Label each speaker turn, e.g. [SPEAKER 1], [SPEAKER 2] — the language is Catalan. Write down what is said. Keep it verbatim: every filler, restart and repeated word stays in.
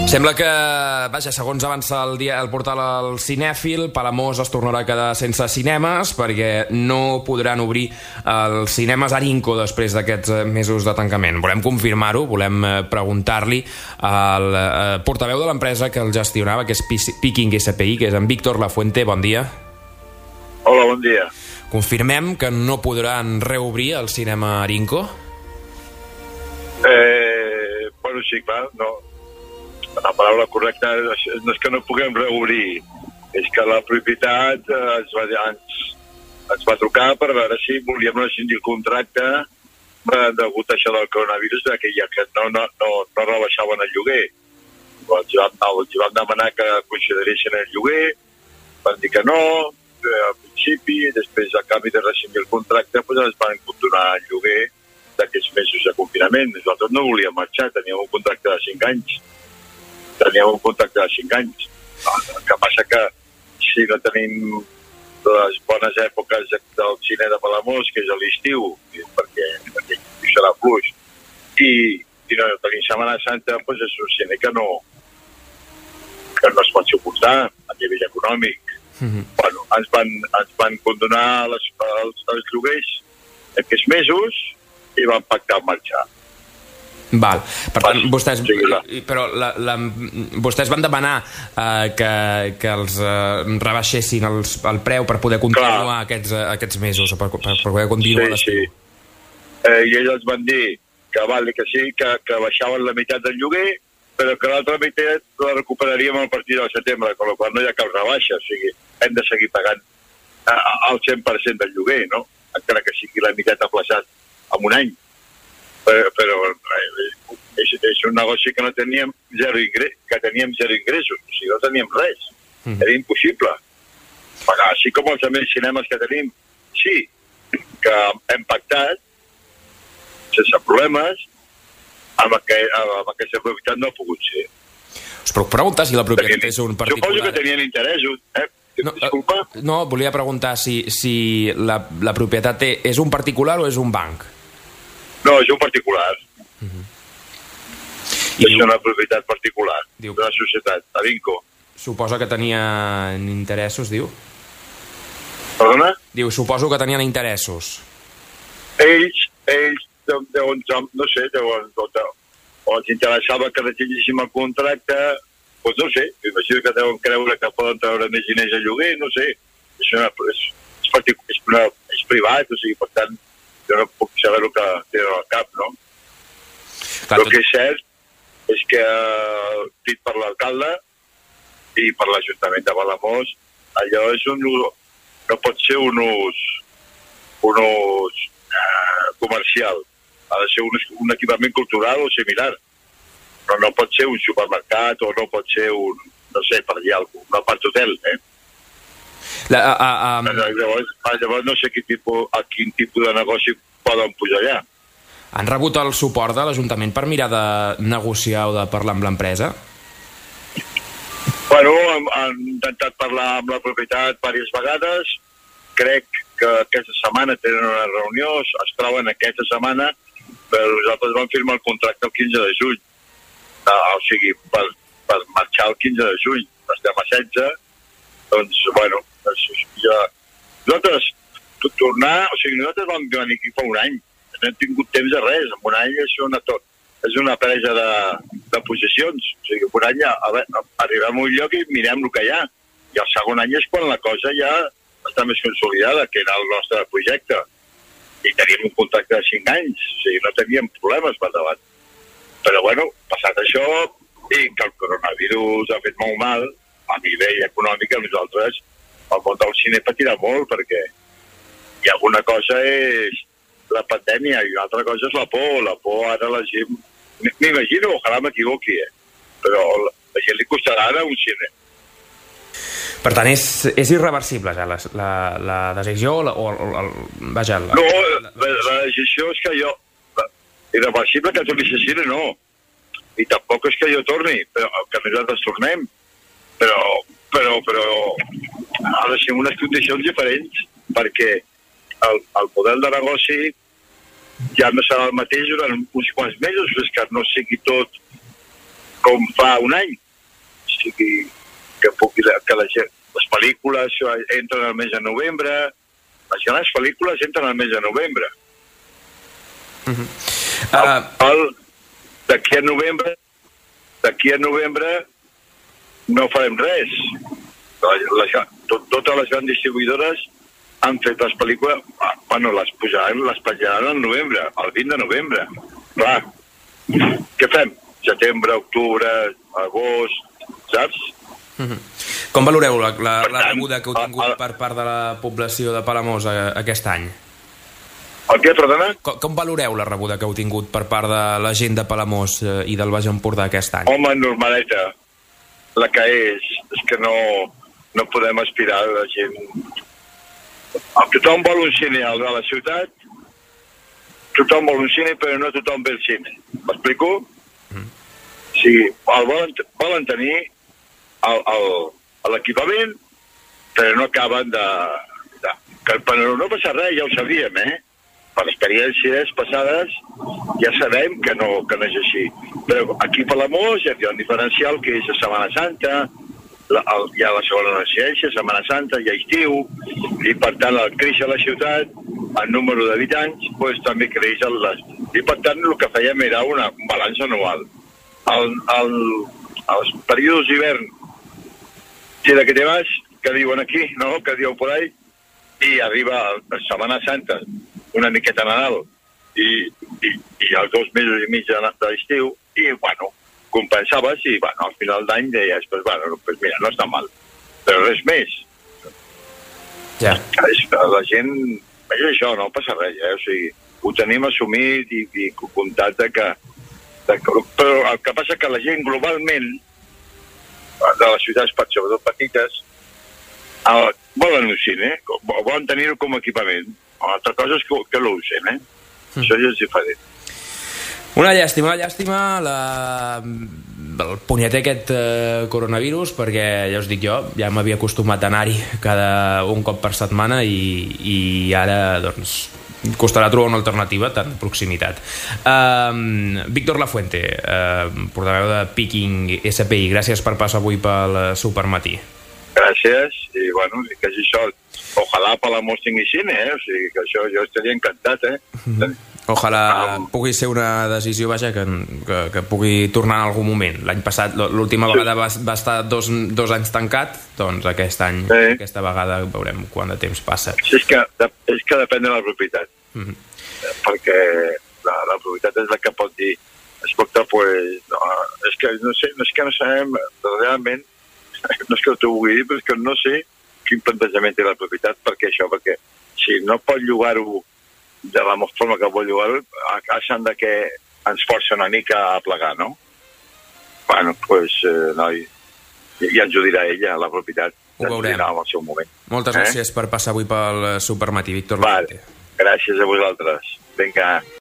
[SPEAKER 1] Sembla que, vaja, segons avança el, dia, el portal El Cinèfil, Palamós es tornarà a quedar sense cinemes perquè no podran obrir els cinemes Arinco després d'aquests mesos de tancament. Volem confirmar-ho, volem preguntar-li al eh, portaveu de l'empresa que el gestionava, que és Picking S P I, que és en Víctor Lafuente. Bon dia.
[SPEAKER 2] Hola, bon dia.
[SPEAKER 1] Confirmem que no podran reobrir el cinema Arinco?
[SPEAKER 2] Eh, bueno, sí, clar, no. La paraula correcta no és que no puguem reobrir, és que la propietat eh, ens, va, ens, ens va trucar per veure si volíem rescindir el contracte eh, degut a això del coronavirus, que ja que no, no, no, no rebaixaven el lloguer. Els vam, els vam demanar que consideressin el lloguer, van dir que no, eh, al principi, després a canvi de rescindir el contracte doncs ens van condonar el lloguer d'aquests mesos de confinament. Nosaltres no volíem marxar, teníem un contracte de cinc anys. Teníem un contracte de cinc anys. El que passa que si no tenim les bones èpoques del cine de Palamós, que és a l'estiu, perquè, perquè serà fluix, i, i no tenim Setmana Santa, doncs és un cine que no, que no es pot suportar a nivell econòmic. Mm-hmm. Bueno, ens van, ens van condonar les, els, els lloguers aquests mesos i van pactar marxar.
[SPEAKER 1] Val. Per tant, vostès, però la, la, vostès van demanar eh, que, que els eh, rebaixessin els, el preu per poder continuar aquests, aquests mesos, per, per, per poder continuar
[SPEAKER 2] sí,
[SPEAKER 1] l'estiu.
[SPEAKER 2] Sí. Eh, I ells ens van dir que, vale, que sí, que, que baixaven la meitat del lloguer, però que l'altra meitat la recuperaríem a partir del setembre, amb la qual no hi ha cap rebaixa, o sigui, hem de seguir pagant el cent per cent del lloguer, no? Encara que sigui la meitat aplaçat en un any. Però, però és, és un negoci que no teníem zero ingressos, que teníem zero ingressos, o sigui, no teníem res. Mm. Era impossible. Pagar, així com els altres cinemes que tenim, sí, que hem pactat, sense problemes, amb, aqu amb aquesta propietat no ha pogut ser.
[SPEAKER 1] Us puc preguntar si la propietat tenien, és un particular?
[SPEAKER 2] Suposo que tenien interessos, eh?
[SPEAKER 1] No,
[SPEAKER 2] Disculpa?
[SPEAKER 1] No, volia preguntar si, si la, la propietat és un particular o és un banc?
[SPEAKER 2] No, és un particular. Uh-huh. És diu, una propietat particular diu, d'una societat, Arinco.
[SPEAKER 1] Suposa que tenien interessos, diu?
[SPEAKER 2] Perdona?
[SPEAKER 1] Diu, suposo que tenien interessos.
[SPEAKER 2] Ells, ells deuen, no sé, deuen, o els interessava que retinguéssim el contracte, doncs no sé, m'imagino que deuen creure que poden treure més diners a lloguer, no sé. És, una, és, és, particular, és, una, és privat, o sigui, per tant, jo no puc saber el que tenen al cap, no? Clar, el que és cert és que, dit per l'alcalde i per l'Ajuntament de Palamós, allò és un, no pot ser un ús, un ús eh, comercial. Ha de ser un, un equipament cultural o similar. Però no pot ser un supermercat o no pot ser un, no sé, per dir alguna cosa, un apart hotel, eh? La, a, a, a... Llavors, llavors no sé quin tipus, a quin tipus de negoci poden pujar allà.
[SPEAKER 1] Han rebut el suport de l'Ajuntament per mirar de negociar o de parlar amb l'empresa?
[SPEAKER 2] Bueno, han, han intentat parlar amb la propietat diverses vegades. Crec que aquesta setmana tenen una reunió, es troben aquesta setmana, però nosaltres vam firmar el contracte el quinze de juny. O sigui, per, per marxar el quinze de juny. Estem a setze, doncs, bueno, ja... Nosaltres, tornar... O sigui, nosaltres vam venir aquí fa un any. No hem tingut temps de res. En un any és una, és una presa de, de posicions. O sigui, un any a, a, arribem a un lloc i mirem el que hi ha. I el segon any és quan la cosa ja està més consolidada, que era el nostre projecte. I teníem un contracte de cinc anys. O sigui, no teníem problemes per davant. Però, bueno, passat això, i que el coronavirus ha fet molt mal, a nivell econòmic, a nosaltres, el món del cine patirà molt, perquè hi ha alguna cosa és la pandèmia i una altra cosa és la por. La por ara la gent... M'imagino, ojalà m'equivoqui, eh? Però la gent li costarà anar a un cine.
[SPEAKER 1] Per tant, és, és irreversible ja la, la, la decisió o, la, o el, vaja... La,
[SPEAKER 2] no, la, la, la decisió és que jo... La, irreversible que torni a cine, no. I tampoc és que jo torni, però que nosaltres tornem. Però, però, però ha de ser unes condicions diferents, perquè el, el model de negoci ja no serà el mateix durant uns quants mesos, és que no sigui tot com fa un any. O sigui, que, pugui, que la gent, les pel·lícules entren al mes de novembre, les grans pel·lícules entren al mes de novembre.
[SPEAKER 1] Uh-huh. uh...
[SPEAKER 2] El, d'aquí a novembre, d'aquí a novembre no farem res. Les, tot, totes les grans distribuïdores han fet les pel·lícules, bueno, les pujaran, les penjaran al novembre, el vint de novembre. Clar, què fem? Setembre, octubre, agost, saps?
[SPEAKER 1] Uh-huh. Com valoreu la, la, la rebuda que heu tingut a, a, per part de la població de Palamós a, aquest any?
[SPEAKER 2] El què, perdona?
[SPEAKER 1] Com, com valoreu la rebuda que heu tingut per part de la gent de Palamós eh, i del Baix Empordà aquest any?
[SPEAKER 2] Home, normaleta, la que és, és que no, no podem aspirar a la gent. Tothom vol un cine al de la ciutat, tothom vol un cine, però no tothom ve al cine. M'explico? Mm. Sí, el volen, volen tenir l'equipament, però no acaben de... de que, però no passa res, ja ho sabíem, eh? Per experiències passades ja sabem que no, que no és així. Però aquí a Palamós hi ha un diferencial que és a Setmana Santa, la, el, hi ha la segona residència, Setmana Santa, hi ha estiu, i per tant el creix a la ciutat, el número d'habitants, doncs també creix el... I per tant el que fèiem era una, un balanç anual. El, el, els períodes d'hivern, si de que te vas, que diuen aquí, no?, que diuen por ahí, i arriba a Setmana Santa, una miqueta Nadal, i, i, i els dos mesos i mig de l'estiu, i, bueno, compensaves, i, bueno, al final d'any deies, pues, bueno, pues mira, no està mal. Però res més.
[SPEAKER 1] Ja.
[SPEAKER 2] Yeah. La gent... És això, no passa res, eh? O sigui, ho tenim assumit i, i comptat de que, de que... Però el que passa que la gent globalment, de les ciutats, sobretot petites, el, volen un cine, volen tenir-ho com a equipament. Altra cosa és que, que l'usen, eh? Mm. Això ja és diferent.
[SPEAKER 1] Una llàstima, una llàstima la... el punyeter aquest eh, coronavirus, perquè ja us dic jo, ja m'havia acostumat a anar-hi cada un cop per setmana i, i ara, doncs, costarà trobar una alternativa tant de proximitat. Uh, Víctor Lafuente, uh, portaveu de Peking S P I, gràcies per passar avui pel Supermatí.
[SPEAKER 2] Gràcies, i bueno, que és això. Ojalà Palamós tingui cine, eh? O sigui, que això jo estaria encantat, eh? Mm-hmm.
[SPEAKER 1] Ojalà pugui ser una decisió, vaja, que, que, que pugui tornar en algun moment. L'any passat, l'última vegada va, va estar dos, dos anys tancat, doncs aquest any, sí. Aquesta vegada veurem quant de temps passa.
[SPEAKER 2] Sí, és que, és que depèn de la propietat. Mm-hmm. Perquè la, la propietat és la que pot dir, escolta, pues, no, és que no sé, no és que no sabem realment, no és que t'ho vulgui dir, però és que no sé quin plantejament té la propietat, perquè això, perquè si no pot llogar-ho de la forma que vol llogar-ho, a sant de que ens força una mica a plegar, no? Bueno, doncs, pues, eh, no, ja ens ho dirà ella, la propietat.
[SPEAKER 1] Ho veurem.
[SPEAKER 2] En el seu moment.
[SPEAKER 1] Moltes eh? gràcies per passar avui pel Supermatí, Víctor
[SPEAKER 2] Lafuente. Gràcies a vosaltres. Vinga.